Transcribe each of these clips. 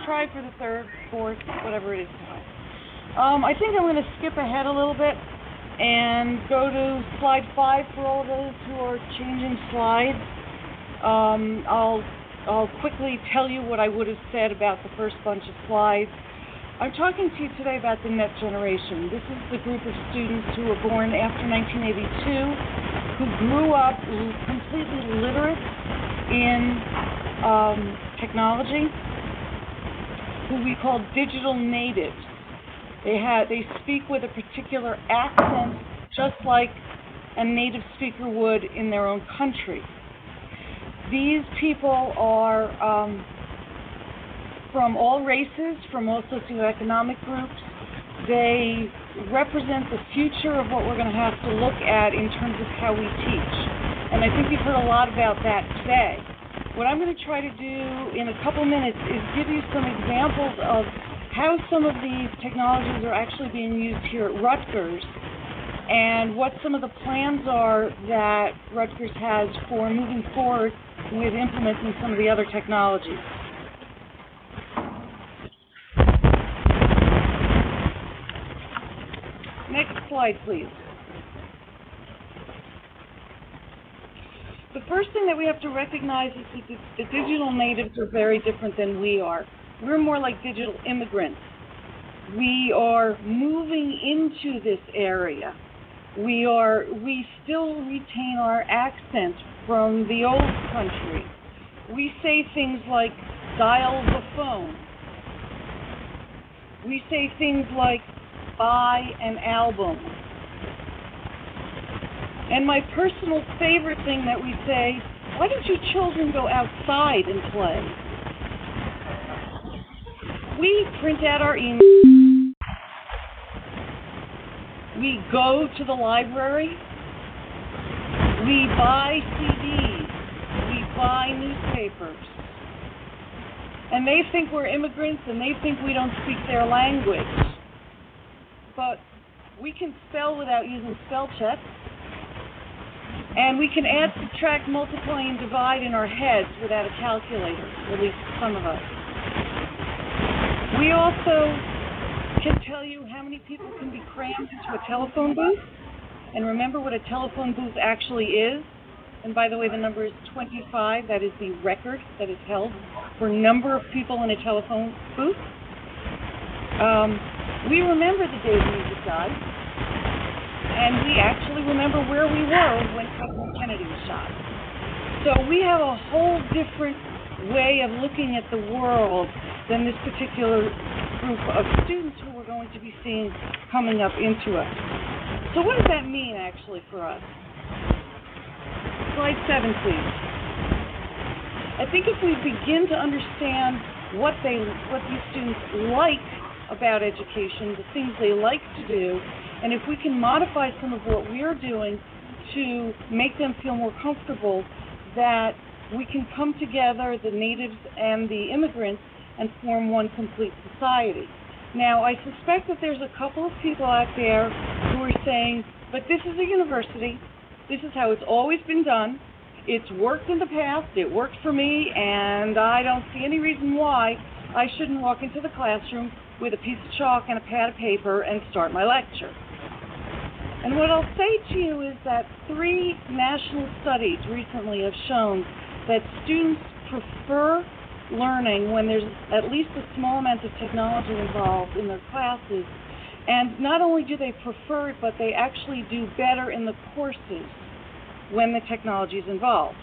try for the third, fourth, whatever it is time. I think I'm going to skip ahead a little bit and go to slide 5 for all of those who are changing slides. I'll quickly tell you what I would have said about the first bunch of slides. I'm talking to you today about the Net Generation. This is the group of students who were born after 1982, who grew up completely literate in technology, who we call digital natives. They speak with a particular accent, just like a native speaker would in their own country. These people are from all races, from all socioeconomic groups. They represent the future of what we're going to have to look at in terms of how we teach. And I think you've heard a lot about that today. What I'm going to try to do in a couple minutes is give you some examples of how some of these technologies are actually being used here at Rutgers and what some of the plans are that Rutgers has for moving forward with implementing some of the other technologies. Next slide, please. The first thing that we have to recognize is that the digital natives are very different than we are. We're more like digital immigrants. We are moving into this area. We still retain our accent from the old country. We say things like dial the phone. We say things like buy an album. And my personal favorite thing that we say, why don't you children go outside and play? We print out our emails. We go to the library. We buy CDs. We buy newspapers. And they think we're immigrants and they think we don't speak their language. But we can spell without using spell check. And we can add, subtract, multiply, and divide in our heads without a calculator, at least some of us. We also can tell you how many people can be crammed into a telephone booth. And remember what a telephone booth actually is. And by the way, the number is 25. That is the record that is held for number of people in a telephone booth. We remember the day the music died. And we actually remember where we were when President Kennedy was shot. So we have a whole different way of looking at the world than this particular group of students who we're going to be seeing coming up into us. So what does that mean actually for us? Slide 7, please. I think if we begin to understand what these students like about education, the things they like to do, and if we can modify some of what we're doing to make them feel more comfortable, that we can come together, the natives and the immigrants, and form one complete society. Now, I suspect that there's a couple of people out there who are saying, but this is a university, this is how it's always been done, it's worked in the past, it worked for me, and I don't see any reason why I shouldn't walk into the classroom with a piece of chalk and a pad of paper and start my lecture. And what I'll say to you is that 3 national studies recently have shown that students prefer learning when there's at least a small amount of technology involved in their classes. And not only do they prefer it, but they actually do better in the courses when the technology is involved.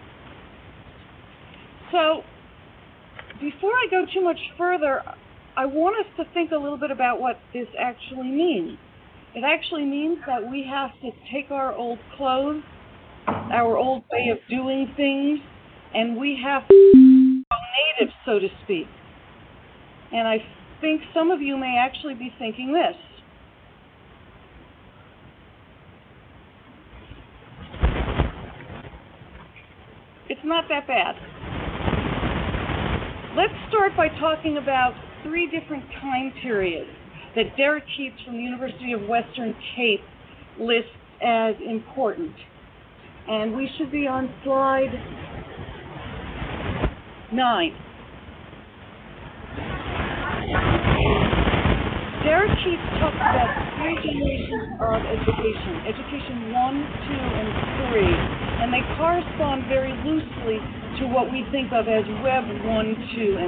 So, before I go too much further, I want us to think a little bit about what this actually means. It actually means that we have to take our old clothes, our old way of doing things, and we have to go native, so to speak. And I think some of you may actually be thinking this. It's not that bad. Let's start by talking about 3 different time periods that Derek Keats from the University of Western Cape lists as important. And we should be on slide 9. Derek Keats talks about three generations of education, education 1, 2, and 3, and they correspond very loosely to what we think of as Web 1, 2, and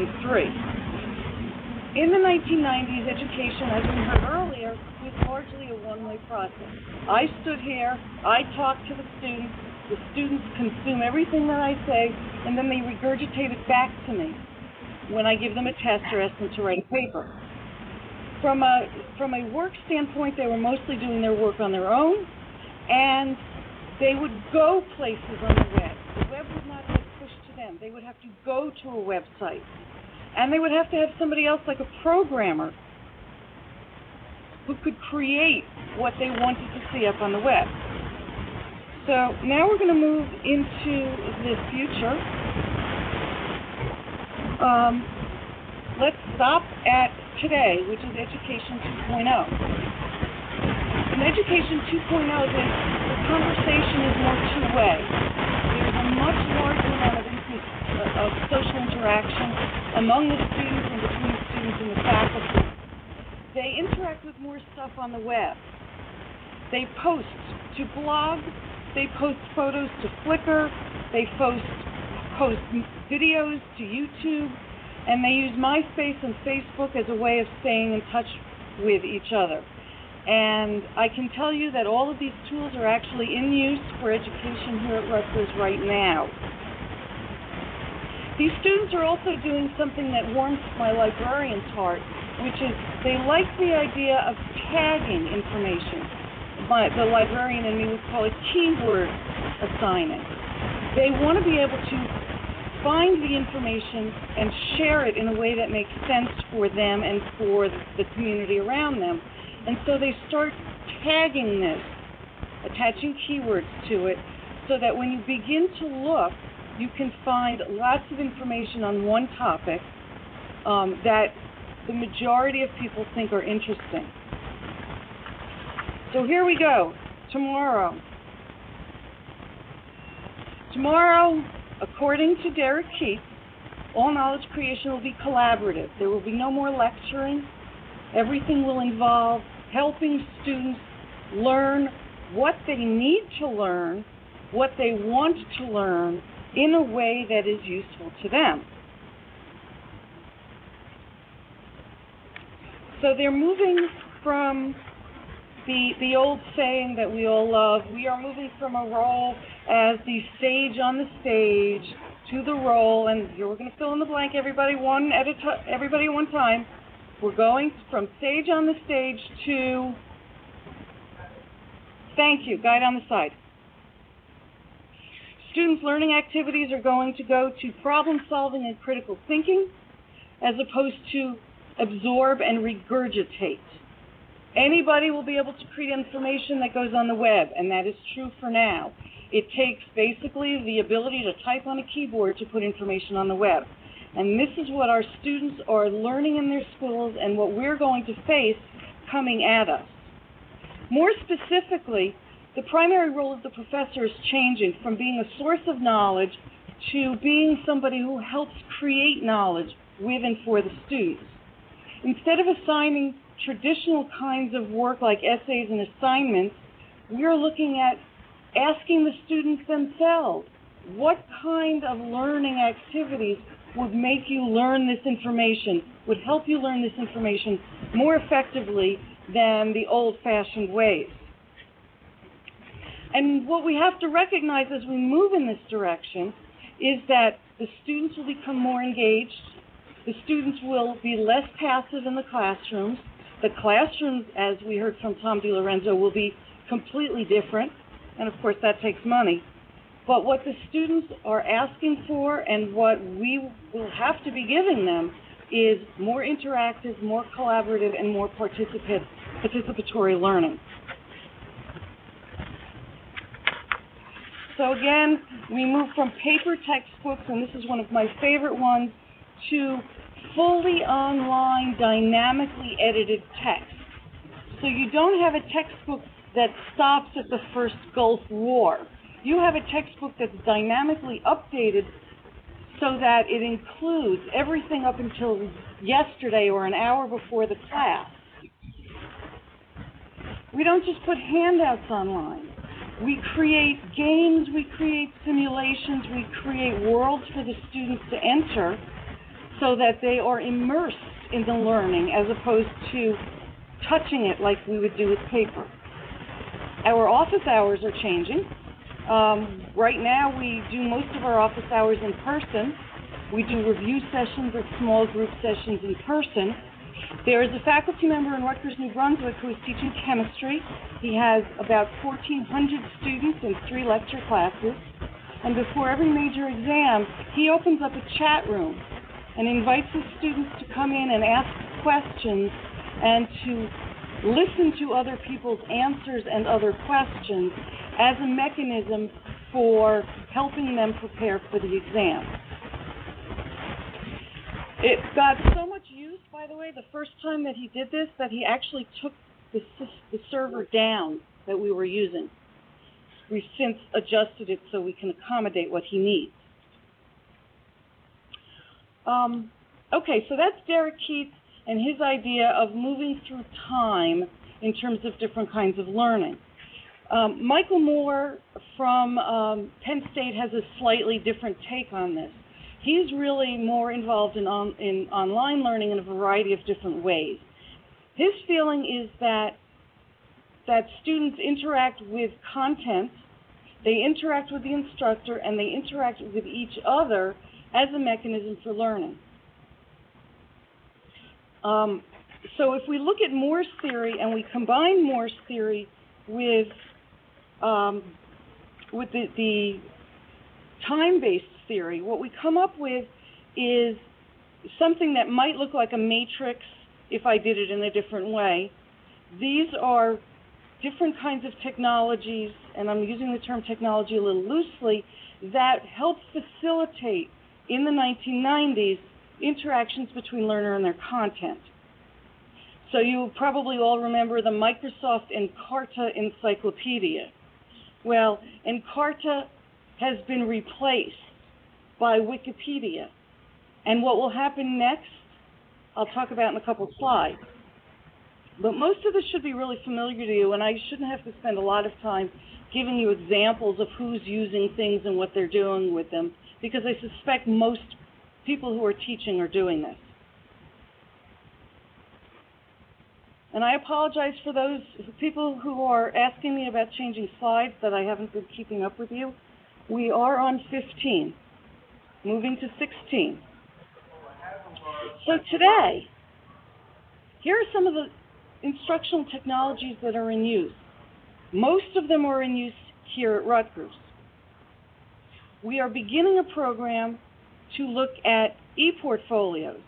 3. In the 1990s, education, as we heard earlier, was largely a one-way process. I stood here, I talked to the students consume everything that I say, and then they regurgitate it back to me when I give them a test or ask them to write a paper. From a work standpoint, they were mostly doing their work on their own, and they would go places on the web. The web would not get pushed to them. They would have to go to a website, and they would have to have somebody else, like a programmer, who could create what they wanted to see up on the web. So now we're going to move into the future. Let's stop at today, which is Education 2.0. In Education 2.0, the conversation is more two-way. There's a much larger amount of social interaction among the students and between the students and the faculty. They interact with more stuff on the web. They post to blogs, they post photos to Flickr, they post videos to YouTube, and they use MySpace and Facebook as a way of staying in touch with each other. And I can tell you that all of these tools are actually in use for education here at Rutgers right now. These students are also doing something that warms my librarian's heart, which is they like the idea of tagging information. The librarian and me would call it keyword assigning. They want to be able to find the information and share it in a way that makes sense for them and for the community around them. And so they start tagging this, attaching keywords to it, so that when you begin to look, you can find lots of information on one topic that the majority of people think are interesting. So here we go. Tomorrow, according to Derek Keats, all knowledge creation will be collaborative. There will be no more lecturing. Everything will involve helping students learn what they need to learn, what they want to learn, in a way that is useful to them. So they're moving from the old saying that we all love, we are moving from a role as the sage on the stage to the role, and here we're going to fill in the blank, everybody one time. We're going from sage on the stage to, thank you, guide on the side. Students' learning activities are going to go to problem solving and critical thinking, as opposed to absorb and regurgitate. Anybody will be able to create information that goes on the web, and that is true for now. It takes basically the ability to type on a keyboard to put information on the web. And this is what our students are learning in their schools and what we're going to face coming at us. More specifically, the primary role of the professor is changing from being a source of knowledge to being somebody who helps create knowledge with and for the students. Instead of assigning traditional kinds of work like essays and assignments, we're looking at asking the students themselves, what kind of learning activities would make you learn this information, would help you learn this information more effectively than the old-fashioned ways. And what we have to recognize as we move in this direction is that the students will become more engaged, the students will be less passive in the classrooms. The classrooms, as we heard from Tom DiLorenzo, will be completely different, and of course that takes money. But what the students are asking for and what we will have to be giving them is more interactive, more collaborative, and more participatory learning. So again, we move from paper textbooks, and this is one of my favorite ones, to fully online, dynamically edited text. So you don't have a textbook that stops at the first Gulf War. You have a textbook that's dynamically updated so that it includes everything up until yesterday or an hour before the class. We don't just put handouts online. We create games, we create simulations, we create worlds for the students to enter so that they are immersed in the learning as opposed to touching it like we would do with paper. Our office hours are changing. Right now we do most of our office hours in person. We do review sessions or small group sessions in person. There is a faculty member in Rutgers, New Brunswick who is teaching chemistry. He has about 1,400 students in 3 lecture classes. And before every major exam, he opens up a chat room and invites his students to come in and ask questions and to listen to other people's answers and other questions as a mechanism for helping them prepare for the exam. It got so much use, by the way, the first time that he did this, that he actually took the server down that we were using. We've since adjusted it so we can accommodate what he needs. Okay, so that's Derek Keats and his idea of moving through time in terms of different kinds of learning. Michael Moore from Penn State has a slightly different take on this. He's really more involved in online learning in a variety of different ways. His feeling is that students interact with content, they interact with the instructor, and they interact with each other as a mechanism for learning. So if we look at Moore's theory and we combine Moore's theory with the time-based theory, what we come up with is something that might look like a matrix if I did it in a different way. These are different kinds of technologies, and I'm using the term technology a little loosely, that help facilitate, in the 1990s, interactions between learner and their content. So you probably all remember the Microsoft Encarta encyclopedia. Well, Encarta has been replaced by Wikipedia. And what will happen next, I'll talk about in a couple slides. But most of this should be really familiar to you, and I shouldn't have to spend a lot of time giving you examples of who's using things and what they're doing with them, because I suspect most people who are teaching are doing this. And I apologize for those people who are asking me about changing slides that I haven't been keeping up with you. We are on 15, moving to 16. So today, here are some of the instructional technologies that are in use. Most of them are in use here at Rutgers. We are beginning a program to look at e-portfolios.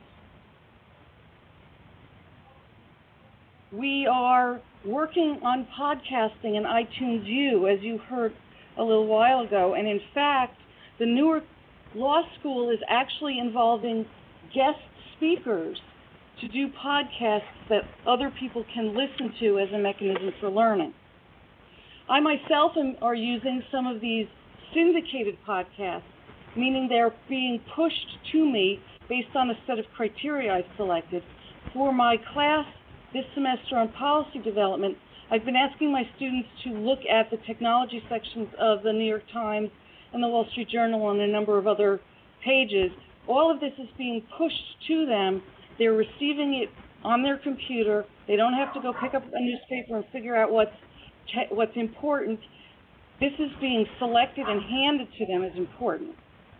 We are working on podcasting in iTunes U, as you heard a little while ago, and in fact, the Newark Law School is actually involving guest speakers to do podcasts that other people can listen to as a mechanism for learning. I myself are using some of these syndicated podcasts, meaning they're being pushed to me based on a set of criteria I've selected. For my class this semester on policy development, I've been asking my students to look at the technology sections of the New York Times and the Wall Street Journal and a number of other pages. All of this is being pushed to them. They're receiving it on their computer. They don't have to go pick up a newspaper and figure out what's important. This is being selected and handed to them as important.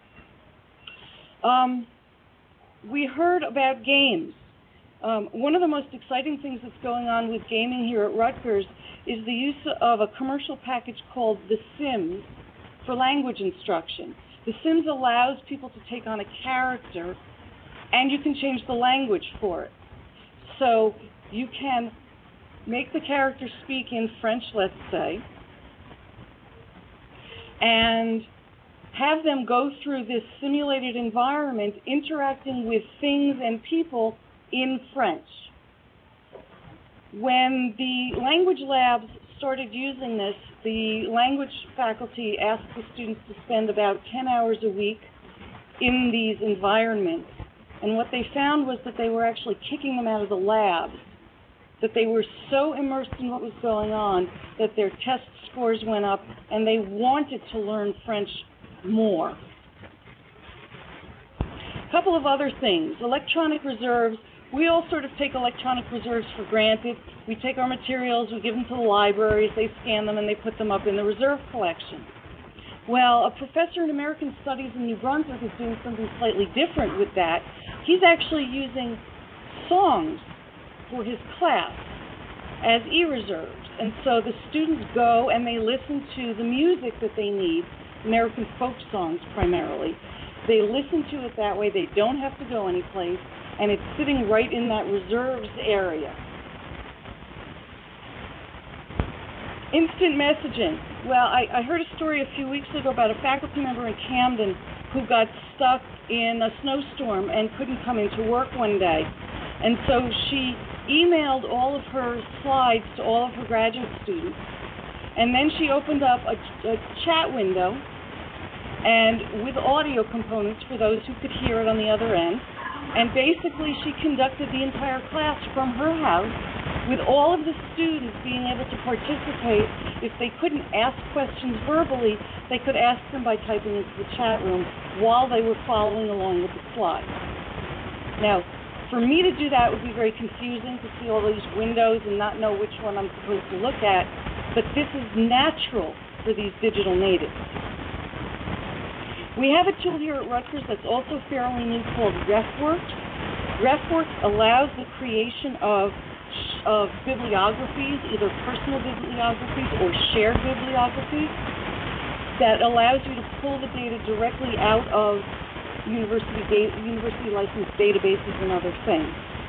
We heard about games. One of the most exciting things that's going on with gaming here at Rutgers is the use of a commercial package called The Sims for language instruction. The Sims allows people to take on a character, and you can change the language for it. So you can make the character speak in French, let's say, and have them go through this simulated environment interacting with things and people in French. When the language labs started using this, the language faculty asked the students to spend about 10 hours a week in these environments. And what they found was that they were actually kicking them out of the labs, that they were so immersed in what was going on that their test scores went up and they wanted to learn French more. A couple of other things. Electronic reserves. We all sort of take electronic reserves for granted. We take our materials, we give them to the libraries, they scan them, and they put them up in the reserve collection. Well, a professor in American Studies in New Brunswick is doing something slightly different with that. He's actually using songs for his class as e-reserves. And so the students go and they listen to the music that they need, American folk songs primarily. They listen to it that way. They don't have to go anyplace, and it's sitting right in that reserves area. Instant messaging. Well, I heard a story a few weeks ago about a faculty member in Camden who got stuck in a snowstorm and couldn't come into work one day. And so she emailed all of her slides to all of her graduate students. And then she opened up a chat window and with audio components for those who could hear it on the other end. And basically she conducted the entire class from her house with all of the students being able to participate. If they couldn't ask questions verbally, they could ask them by typing into the chat room while they were following along with the slides. Now, for me to do that would be very confusing to see all these windows and not know which one I'm supposed to look at, but this is natural for these digital natives. We have a tool here at Rutgers that's also fairly new called RefWorks. RefWorks allows the creation of bibliographies, either personal bibliographies or shared bibliographies, that allows you to pull the data directly out of university licensed databases and other things.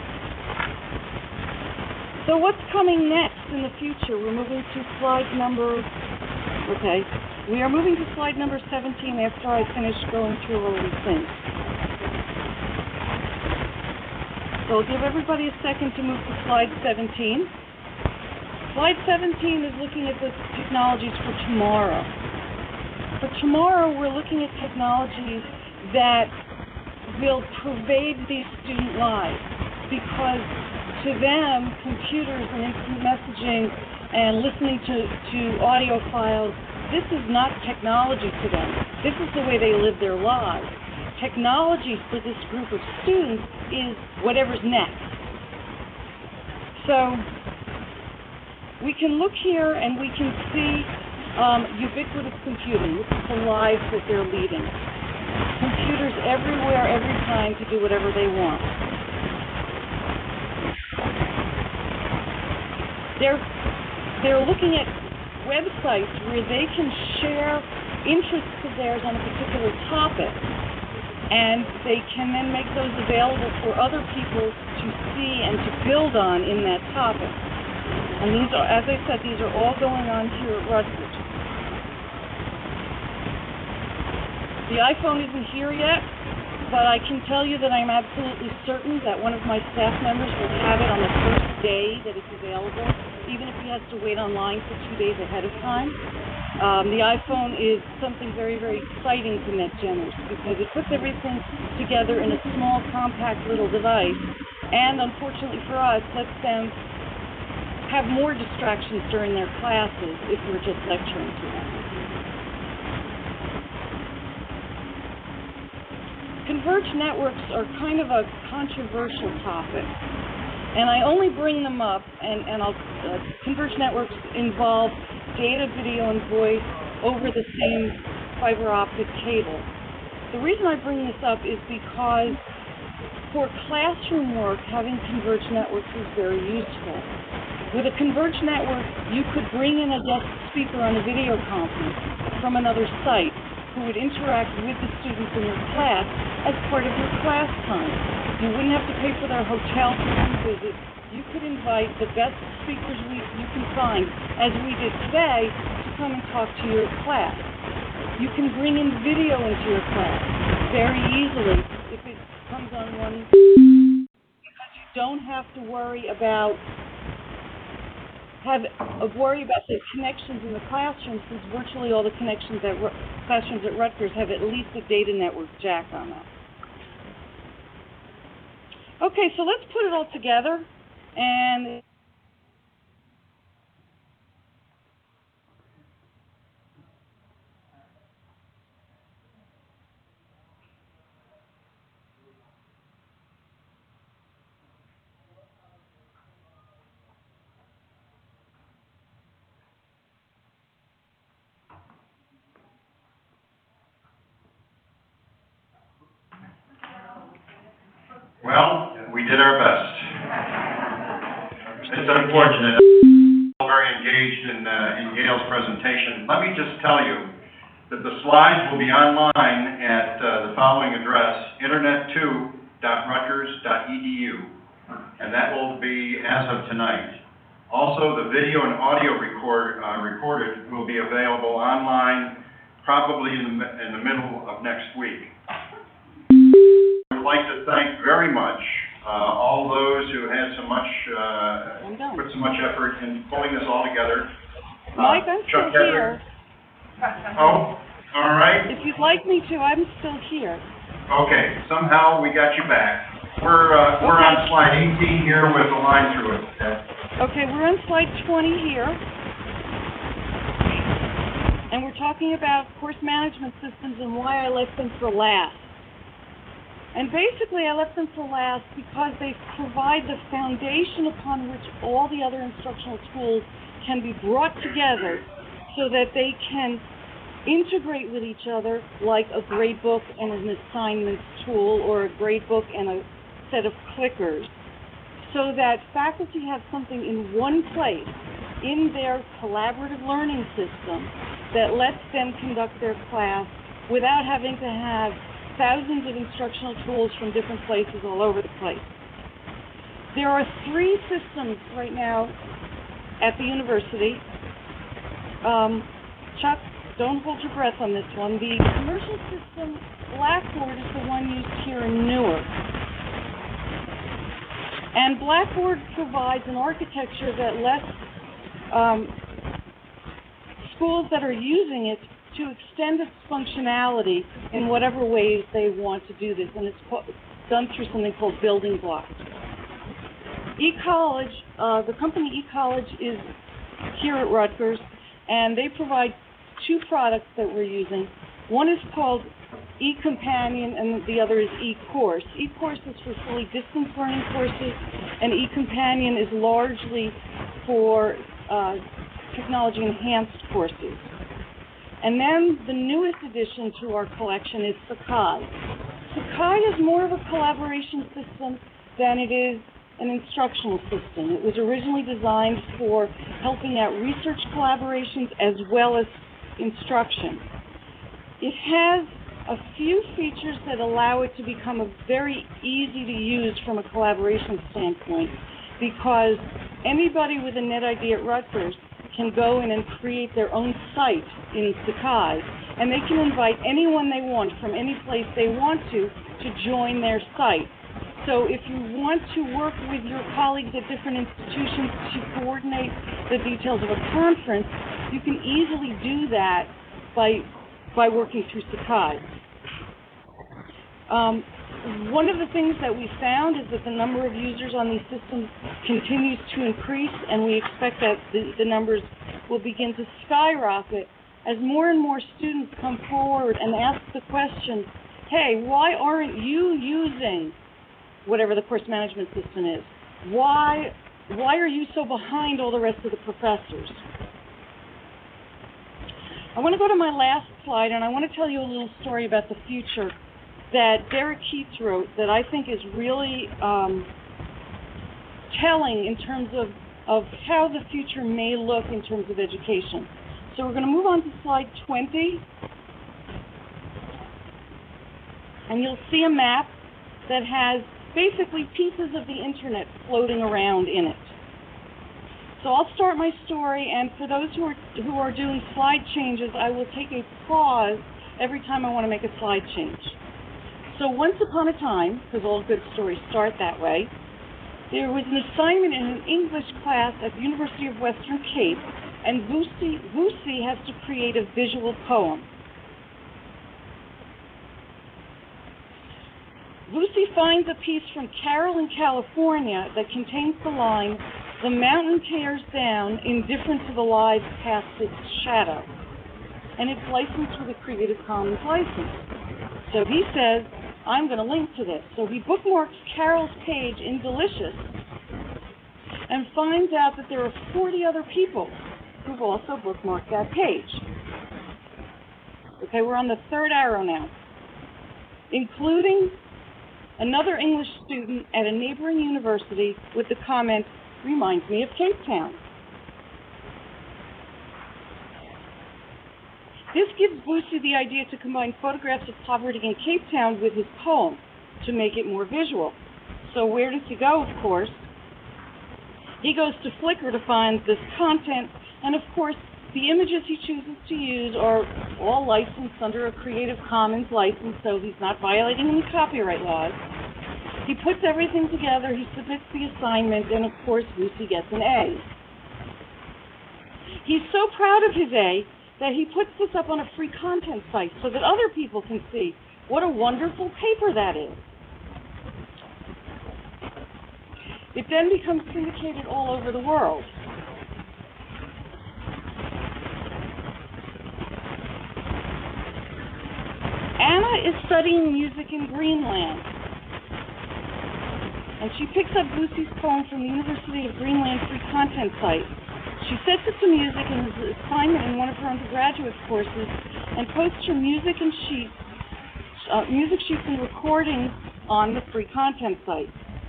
So what's coming next in the future? We're moving to slide number, we are moving to slide number 17 after I finish going through all these things. So I'll give everybody a second to move to slide 17. Slide 17 is looking at the technologies for tomorrow. For tomorrow, we're looking at technologies that will pervade these student lives, because to them, computers and instant messaging and listening to audio files, this is not technology to them. This is the way they live their lives. Technology for this group of students is whatever's next. So we can look here and we can see ubiquitous computing. This is the lives that they're leading. Computers everywhere, every time to do whatever they want. They're looking at websites where they can share interests of theirs on a particular topic, and they can then make those available for other people to see and to build on in that topic. And these are, as I said, these are all going on here at Rutgers. The iPhone isn't here yet, but I can tell you that I'm absolutely certain that one of my staff members will have it on the first day that it's available, even if he has to wait online for 2 days ahead of time. The iPhone is something very, very exciting to NetGeners because it puts everything together in a small, compact little device, and unfortunately for us, lets them have more distractions during their classes if we're just lecturing to them. Converged networks are kind of a controversial topic, and I only bring them up, and converged networks involve data, video, and voice over the same fiber optic cable. The reason I bring this up is because for classroom work, having converged networks is very useful. With a converged network, you could bring in a guest speaker on a video conference from another site who would interact with the students in your class as part of your class time. You wouldn't have to pay for their hotel for one visit. You could invite the best speakers you can find, as we did today, to come and talk to your class. You can bring in video into your class very easily if it comes on one, because you don't have to worry about have a worry about the connections in the classroom, since virtually all the connections at classrooms at Rutgers have at least a data network jack on them. Okay, so let's put it all together. And well, we did our best. It's unfortunate. I'm very engaged in Gail's presentation. Let me just tell you that the slides will be online at the following address, internet2.rutgers.edu, and that will be as of tonight. Also, the video and audio recorded will be available online probably in the middle of next week. I would like to thank very much all those who had so much, put so much effort in pulling this all together. Mike, I'm still here. Oh, all right. If you'd like me to, I'm still here. Okay, somehow we got you back. We're on slide 18 here with a line through it. Okay, we're on slide 20 here. And we're talking about course management systems and why I left them for last. And basically, I left them for last because they provide the foundation upon which all the other instructional tools can be brought together so that they can integrate with each other, like a gradebook and an assignments tool, or a gradebook and a set of clickers, so that faculty have something in one place in their collaborative learning system that lets them conduct their class without having to have thousands of instructional tools from different places all over the place. There are 3 systems right now at the university. Chuck, don't hold your breath on this one. The commercial system, Blackboard, is the one used here in Newark. And Blackboard provides an architecture that lets schools that are using it to extend its functionality in whatever ways they want to do this, and it's done through something called building blocks. eCollege, the company eCollege is here at Rutgers, and they provide 2 products that we're using. One is called eCompanion, and the other is eCourse. eCourse is for fully distance learning courses, and eCompanion is largely for technology-enhanced courses. And then the newest addition to our collection is Sakai. Sakai is more of a collaboration system than it is an instructional system. It was originally designed for helping out research collaborations as well as instruction. It has a few features that allow it to become very easy to use from a collaboration standpoint, because anybody with a NetID at Rutgers can go in and create their own site in Sakai, and they can invite anyone they want from any place they want to join their site. So if you want to work with your colleagues at different institutions to coordinate the details of a conference, you can easily do that by working through Sakai. One of the things that we found is that the number of users on these systems continues to increase, and we expect that the numbers will begin to skyrocket as more and more students come forward and ask the question, hey, why aren't you using whatever the course management system is? Why are you so behind all the rest of the professors? I want to go to my last slide, and I want to tell you a little story about the future that Derek Keats wrote that I think is really telling in terms of how the future may look in terms of education. So we're going to move on to slide 20. And you'll see a map that has basically pieces of the internet floating around in it. So I'll start my story, and for those who are doing slide changes, I will take a pause every time I want to make a slide change. So once upon a time, because all good stories start that way, There was an assignment in an English class at the University of Western Cape, and Vusi has to create a visual poem. Vusi finds a piece from Carol in California that contains the line, "The mountain tears down, indifferent to the lives cast its shadow." And it's licensed with a Creative Commons license. So he says, I'm going to link to this. So he bookmarks Carol's page in Delicious and finds out that there are 40 other people who've also bookmarked that page. Okay, we're on the third arrow now, including another English student at a neighboring university with the comment, "Reminds me of Cape Town." This gives Vusi the idea to combine photographs of poverty in Cape Town with his poem to make it more visual. So where does he go, of course? He goes to Flickr to find this content, and of course, the images he chooses to use are all licensed under a Creative Commons license, so he's not violating any copyright laws. He puts everything together, he submits the assignment, and of course, Vusi gets an A. He's so proud of his A that he puts this up on a free content site so that other people can see what a wonderful paper that is. It then becomes syndicated all over the world. Anna is studying music in Greenland, and she picks up Vusi's poem from the University of Greenland free content site. She sets it to music in his assignment in one of her undergraduate courses and posts her music sheets and recordings on the free content site.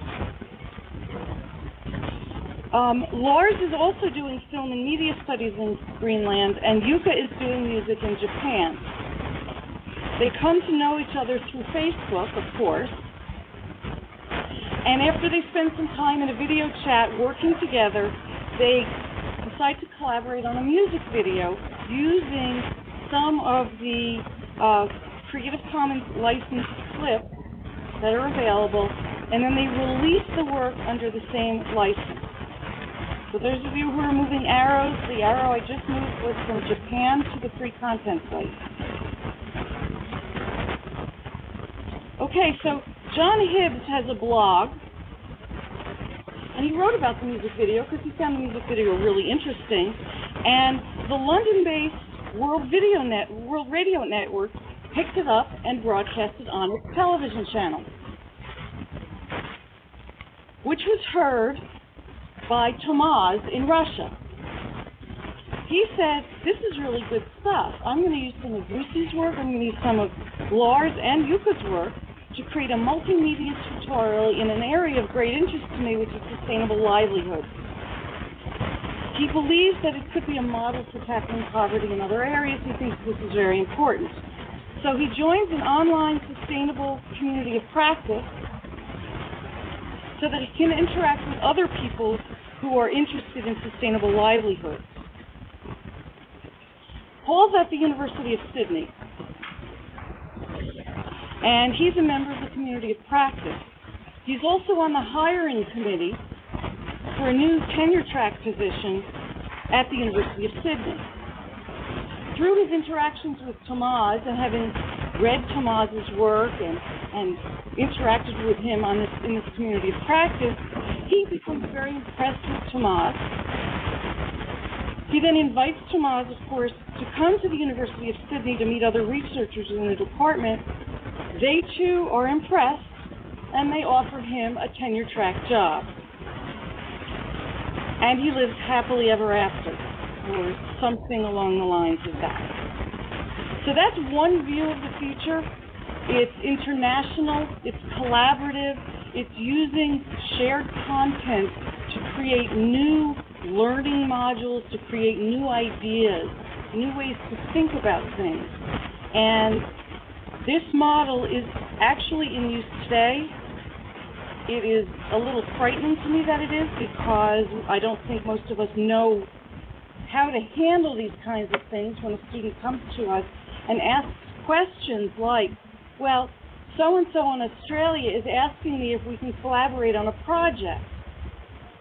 Lars is also doing film and media studies in Greenland, and Yuka is doing music in Japan. They come to know each other through Facebook, of course, and after they spend some time in a video chat working together, they decide to collaborate on a music video using some of the Creative Commons licensed clips that are available, and then they release the work under the same license. For those of you who are moving arrows, the arrow I just moved was from Japan to the free content site. Okay, so John Hibbs has a blog, and he wrote about the music video because he found the music video really interesting. And the London-based World Radio Network picked it up and broadcast it on its television channel, which was heard by Tomas in Russia. He said, "This is really good stuff. I'm going to use some of Vusi's work, I'm going to use some of Lars and Yuka's work to create a multimedia tutorial in an area of great interest to me, which is sustainable livelihood." He believes that it could be a model for tackling poverty in other areas. He thinks this is very important. So he joins an online sustainable community of practice so that he can interact with other people who are interested in sustainable livelihoods. Paul's at the University of Sydney, and he's a member of the community of practice. He's also on the hiring committee for a new tenure-track position at the University of Sydney. Through his interactions with Tomas and having read Tomas's work and interacted with him in this community of practice, he becomes very impressed with Tomas. He then invites Tomas, of course, to come to the University of Sydney to meet other researchers in the department. They too are impressed, and they offer him a tenure-track job. And he lives happily ever after, or something along the lines of that. So that's one view of the future. It's international, it's collaborative, it's using shared content to create new learning modules, to create new ideas, new ways to think about things. And this model is actually in use today. It is a little frightening to me that it is, because I don't think most of us know how to handle these kinds of things when a student comes to us and asks questions like, well, so-and-so in Australia is asking me if we can collaborate on a project.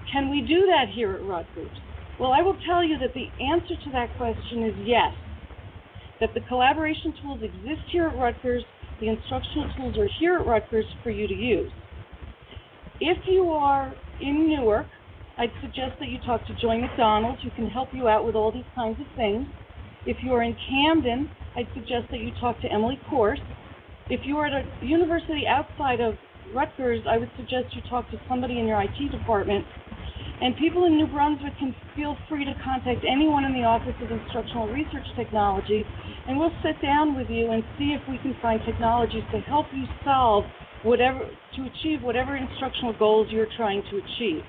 Can we do that here at Rutgers? Well, I will tell you that the answer to that question is yes. That the collaboration tools exist here at Rutgers, the instructional tools are here at Rutgers for you to use. If you are in Newark, I'd suggest that you talk to Joy McDonald, who can help you out with all these kinds of things. If you are in Camden, I'd suggest that you talk to Emily Corse. If you are at a university outside of Rutgers, I would suggest you talk to somebody in your IT department. And people in New Brunswick can feel free to contact anyone in the Office of Instructional Research Technology, and we'll sit down with you and see if we can find technologies to help you solve to achieve whatever instructional goals you're trying to achieve.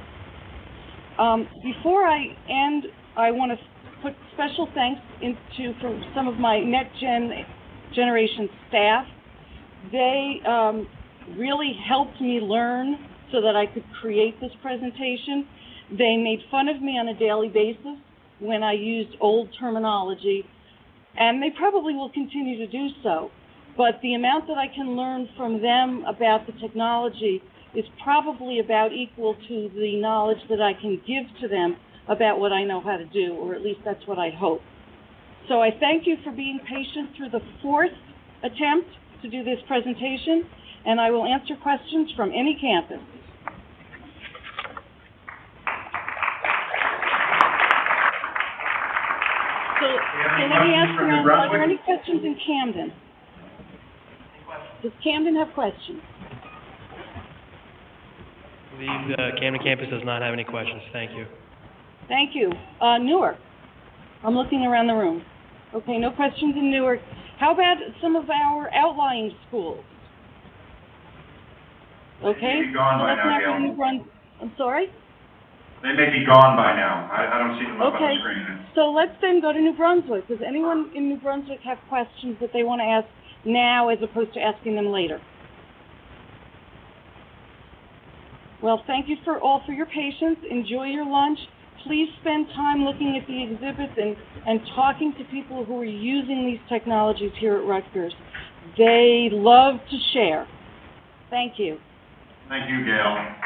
Before I end, I want to put special thanks for some of my NetGen staff. They really helped me learn so that I could create this presentation. They made fun of me on a daily basis when I used old terminology, and they probably will continue to do so. But the amount that I can learn from them about the technology is probably about equal to the knowledge that I can give to them about what I know how to do, or at least that's what I hope. So I thank you for being patient through the 4th attempt to do this presentation, and I will answer questions from any campus. So let me ask you, are there any questions in Camden? Does Camden have questions? The Camden campus does not have any questions. Thank you. Thank you. Newark. I'm looking around the room. Okay, no questions in Newark. How about some of our outlying schools? Okay. They may be gone by now, Gail. I'm sorry? They may be gone by now. I don't see them up on the screen. So let's then go to New Brunswick. Does anyone in New Brunswick have questions that they want to ask now as opposed to asking them later? Well, thank you all for your patience. Enjoy your lunch. Please spend time looking at the exhibits and talking to people who are using these technologies here at Rutgers. They love to share. Thank you. Thank you, Gail.